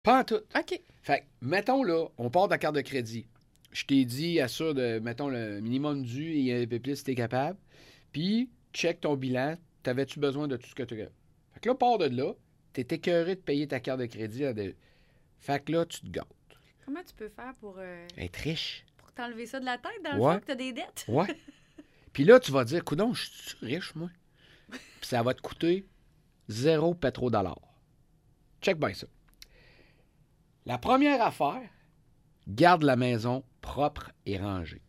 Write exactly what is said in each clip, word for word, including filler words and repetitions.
Pas en tout. OK. Fait que, mettons, là, on part de la carte de crédit. Je t'ai dit, assure de, mettons, le minimum dû et un peu plus si t'es capable. Puis, check ton bilan. T'avais-tu besoin de tout ce que tu as? Fait que là, part de là, t'es écœuré de payer ta carte de crédit. À des... Fait que là, tu te gâtes. Comment tu peux faire pour, euh, Être riche. pour t'enlever ça de la tête, dans le Ouais. fond, que t'as des dettes? Ouais. Puis là, tu vas dire, coudonc, je suis riche, moi. Puis ça va te coûter zéro pétrodollar. Check bien ça. La première affaire, garde la maison propre et rangée.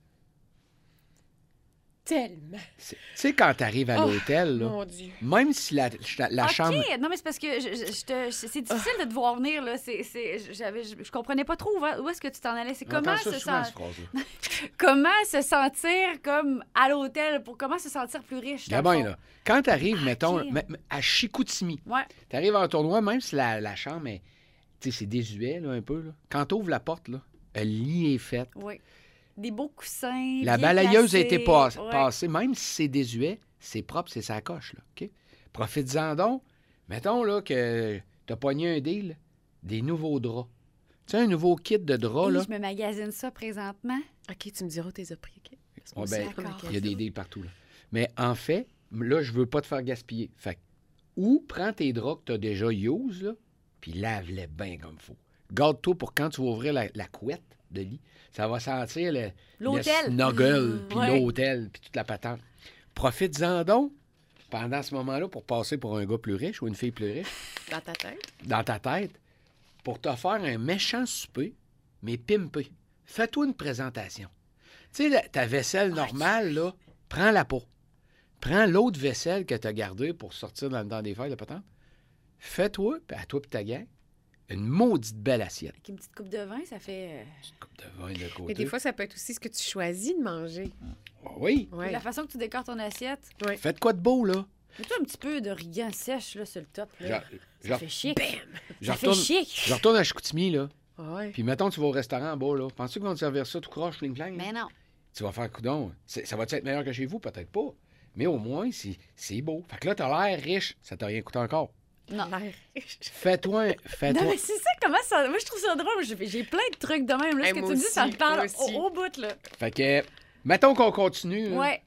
Tellement. C'est- Tu sais, quand tu arrives à Oh, l'hôtel, là, Mon Dieu. même si la, la- la OK! chambre... Non, mais c'est parce que je, je- je te- c'est difficile de te voir venir, là. C'est, c'est, j'avais, je, je comprenais pas trop où, où est-ce que tu t'en allais. C'est comment J'entends ça se, souvent, sen- cette phrase-là. comment se sentir comme à l'hôtel, pour comment se sentir plus riche, dans le Gabin, fond. là, quand tu arrives, mettons, OK. m- m- à Chicoutimi, Ouais. tu arrives en tournoi, même si la, la chambre est... Tu sais, c'est désuet, là, un peu, là. Quand tu ouvres la porte, là, le lit est fait. Oui. Des beaux coussins. La bien balayeuse a été placés. pas- Ouais. passée, même si c'est désuet, c'est propre, c'est sa coche, là, OK? Profites-en donc. Mettons, là, que t'as pogné un deal, des nouveaux draps. Tu sais, un nouveau kit de draps, Hey, là. je me magasine ça présentement. OK, tu me diras tes prix, OK? Parce que Ouais, moi ben, aussi, je prends d'accord. il y a des cadeaux. deals partout, là. Mais en fait, là, je veux pas te faire gaspiller. Fait que, ou prends tes draps que t'as déjà use, là, puis lave-les bien comme faut. Garde-toi pour quand tu vas ouvrir la, la couette de lit. Ça va sentir le, L'hôtel. le snuggle, Mmh, puis ouais. l'hôtel, puis toute la patente. Profites-en donc pendant ce moment-là pour passer pour un gars plus riche ou une fille plus riche Dans ta tête. dans ta tête pour te faire un méchant souper, mais pimpé. Fais-toi une présentation. Tu sais, la- ta vaisselle normale, là, prends-la pas. Prends l'autre vaisselle que tu as gardée pour sortir dans, dans des feuilles de patente. Fais-toi, puis à toi et ta gang, une maudite belle assiette. Avec une petite coupe de vin, ça fait... euh, Une coupe de vin de côté. Mais des fois, ça peut être aussi ce que tu choisis de manger. Ah oui. Ouais. La façon que tu décores ton assiette. Faites quoi de beau, là? Mets-toi un petit peu de rigan sèche là, sur le top. Là. Genre- Ça genre- fait chic. Je Ça fait retourne, chic. je retourne à Chicoutimi, là. Ouais. Puis mettons, tu vas au restaurant en bas, là. Penses-tu qu'ils vont te servir ça tout croche, fling flang? Mais non. Tu vas faire coudon. C'est- Ça va être meilleur que chez vous? Peut-être pas. Mais au moins, c'est c'est beau. Fait que là, t'as l'air riche. Ça t'a rien coûté encore. Non. L'air riche. Fais-toi un... Non, Fais-toi... mais c'est ça, comment ça. Moi, je trouve ça drôle. J'ai j'ai plein de trucs de même. Là, Hey, ce que moi tu me dis, ça me aussi, parle moi aussi. au, au bout, là. Fait que, mettons qu'on continue. là. Ouais.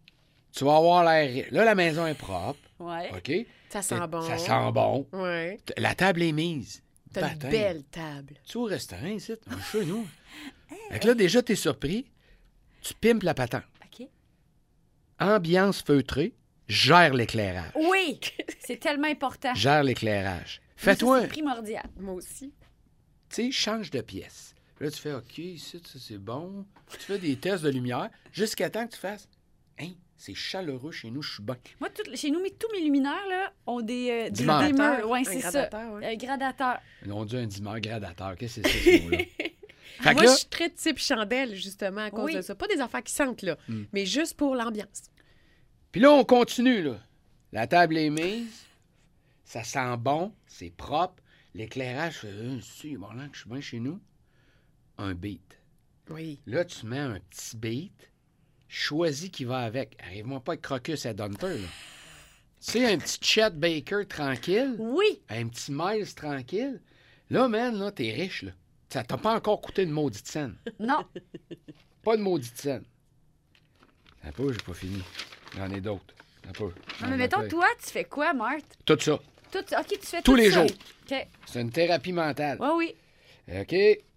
Tu vas avoir l'air riche. Là, la maison est propre. Ouais. OK? Ça sent bon. Ça sent bon. Ouais. La table est mise. T'as une Baptême. belle table. Tu es au restaurant ici, chez nous. Fait que là, déjà, t'es surpris. Tu pimpes la patente. OK. Ambiance feutrée. Gère l'éclairage. Oui! C'est tellement important. Gère l'éclairage. Ça, Fais-toi... C'est primordial. Moi aussi. Tu sais, change de pièce. Là, tu fais OK, ici, ça, c'est bon. Tu fais des tests de lumière jusqu'à temps que tu fasses Hein, c'est chaleureux chez nous, je suis bien. Moi, tout- chez nous, mes- tous mes luminaires là, ont des, euh, des Dimmer. dimmers. Ouais, Un c'est ça. gradateur, ouais. Un gradateur. On dit un dimmer gradateur. Qu'est-ce que c'est ça, ce mot-là? Fait que Moi, là, je suis très type chandelle, justement, à cause Oui. de ça. Pas des affaires qui sentent, là, Hmm. mais juste pour l'ambiance. puis là, on continue, là. La table est mise. Ça sent bon. C'est propre. L'éclairage, fait, euh, si, bon, là, que je suis bien chez nous. Un beat. Oui. Là, tu mets un petit beat. Choisis qui va avec. Arrive-moi pas avec Crocus à Dunter, là. Tu sais, un petit Chet Baker tranquille. Oui! Un petit Miles tranquille. Là, man, là, t'es riche, là. Ça t'a pas encore coûté une maudite scène. Non. Pas de maudite scène. Un peu, j'ai pas fini. J'en ai d'autres. Un peu. Non, mais mettons, toi, tu fais quoi, Marthe? Tout ça. Tout, OK, tu fais Tous tout les ça. jours. OK. C'est une thérapie mentale. Ouais, oui. OK?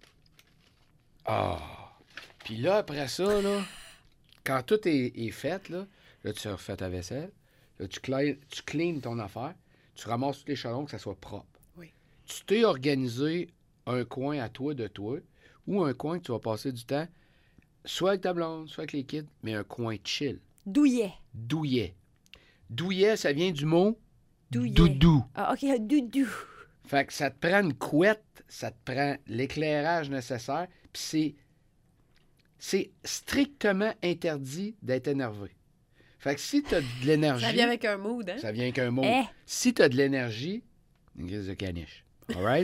Ah. Puis là, après ça, là, quand tout est, est fait, là, là, tu refais ta vaisselle. Là, tu, clean, tu cleans ton affaire. Tu ramasses tous les chalons, que ça soit propre. Oui. Tu t'es organisé un coin à toi de toi ou un coin que tu vas passer du temps, soit avec ta blonde, soit avec les kids, mais un coin chill. Douillet. Douillet. Douillet, ça vient du mot Douillet. doudou. Ah, OK, doudou. Fait que ça te prend une couette, ça te prend l'éclairage nécessaire, puis c'est, c'est strictement interdit d'être énervé. Fait que si tu as de l'énergie... Ça vient avec un mood, hein? Ça vient avec un mot. Eh. Si tu as de l'énergie, une grise de caniche. All right?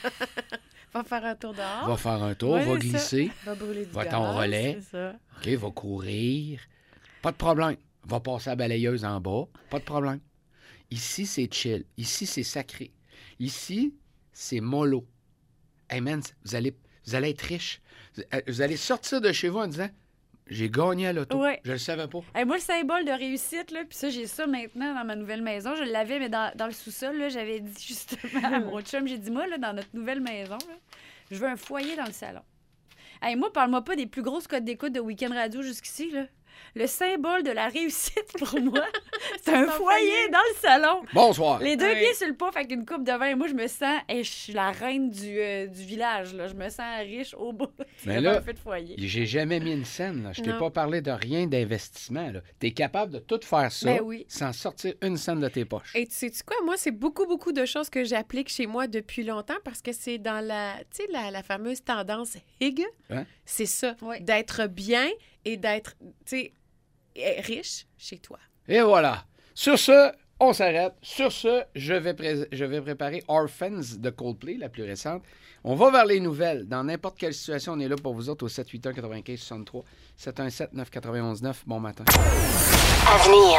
Va faire un tour dehors. Va faire un tour, Ouais, va c'est glisser, Va brûler du Va gaz. ton relais. C'est ça. OK, va courir. Pas de problème. Va passer la balayeuse en bas. Pas de problème. Ici, c'est chill. Ici, c'est sacré. Ici, c'est mollo. Hey man, vous allez, vous allez être riche. Vous, vous allez sortir de chez vous en disant j'ai gagné à l'auto. Ouais. Je le savais pas. Hey, moi, le symbole de réussite, là, puis ça, j'ai ça maintenant dans ma nouvelle maison. Je l'avais, mais dans, dans le sous-sol, là, j'avais dit justement à mon chum, j'ai dit, moi, là, dans notre nouvelle maison, là, je veux un foyer dans le salon. Hey, moi, parle-moi pas des plus grosses codes d'écoute de Week-end Radio jusqu'ici, là. Le symbole de la réussite, pour moi, c'est un foyer dans le salon. Bonsoir. Les deux Oui. pieds sur le pouf avec une coupe de vin. Moi, je me sens... Hey, je suis la reine du, euh, du village, là. Je me sens riche au bout. Mais C'est là, un fait de foyer. J'ai jamais mis une scène. Là. Je t'ai Non. pas parlé de rien d'investissement. Tu es capable de tout faire ça Ben oui. sans sortir une scène de tes poches. Et tu sais-tu quoi? Moi, c'est beaucoup, beaucoup de choses que j'applique chez moi depuis longtemps parce que c'est dans la, tu sais, la, la fameuse tendance Hig. Hein? C'est ça. Oui. D'être bien et d'être, tu sais, eh, riche chez toi. Et voilà. Sur ce, on s'arrête. Sur ce, je vais, pré- je vais préparer Orphans de Coldplay, la plus récente. On va vers les nouvelles. Dans n'importe quelle situation, on est là pour vous autres au sept huit un quatre-vingt-quinze soixante-trois, sept un sept neuf neuf un un neuf. Bon matin. À venir.